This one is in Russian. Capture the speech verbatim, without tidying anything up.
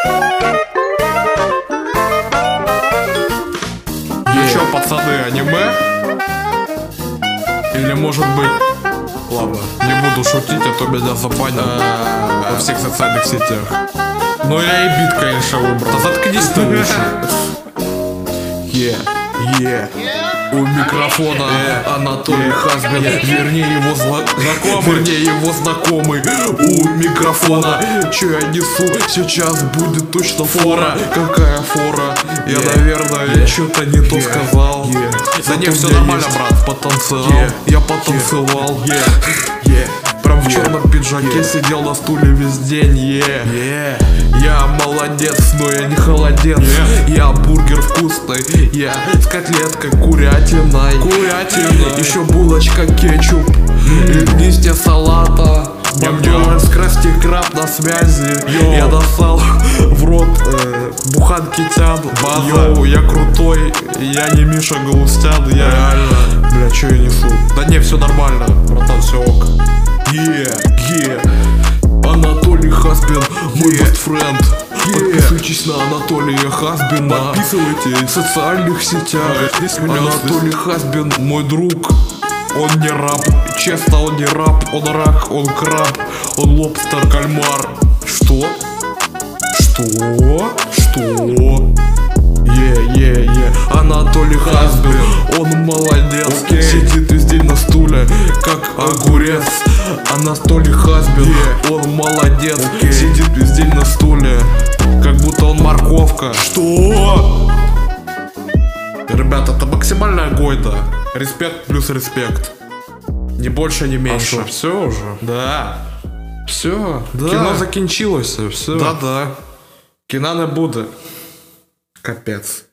Еще, пацаны, аниме? Или может быть... Ладно, не буду шутить, а то меня забанят во всех социальных сетях. Но я и бит, конечно, выбрал. Да заткнись ты лучше. Е, е. У микрофона Анатолий Хазбин, вернее его знакомый, вернее его знакомый. У микрофона, че я несу, сейчас будет точно фора. Какая фора? Я, наверное, что-то не то сказал. Да не, все нормально, брат, потанцевал. Я потанцевал. Прям в черном пиджаке сидел на стуле весь день. Yeah. Я молодец, но я не холодец. Yeah. Я бургер вкусный, я с котлеткой курятиной. Курятиной. Еще булочка кетчуп и листья салата. Макдональдс, красти краб на связи. Йо. Я достал в рот э, буханки тян. Йоу, я крутой, я не Миша Галустян. Я реально, бля, что я несу? Да не, все нормально, братан, все ок. Е, е, Анатолий Хазбин, мой best friend. Yeah. Подписывайтесь на Анатолия Хазбина. Подписывайтесь в социальных сетях. Анатолий Хазбин, мой друг. Он не раб, честно, он не раб. Он рак, он краб, он лобстер, кальмар. Что? Что? Что? Е-е-е, Анатолий Хазбин, он молодец. Okay. Сидит весь день на стуле, как огурец. Анатолий Хазбин, yeah. Он молодец. Okay. Сидит весь день на стуле, как будто он морковка. Что? Ребята, это максимальная гойда. Респект плюс респект. Не больше, не меньше. А все уже? Да. Все, да. Кино закінчилося, все. Да-да. Кіна не буде. Капець.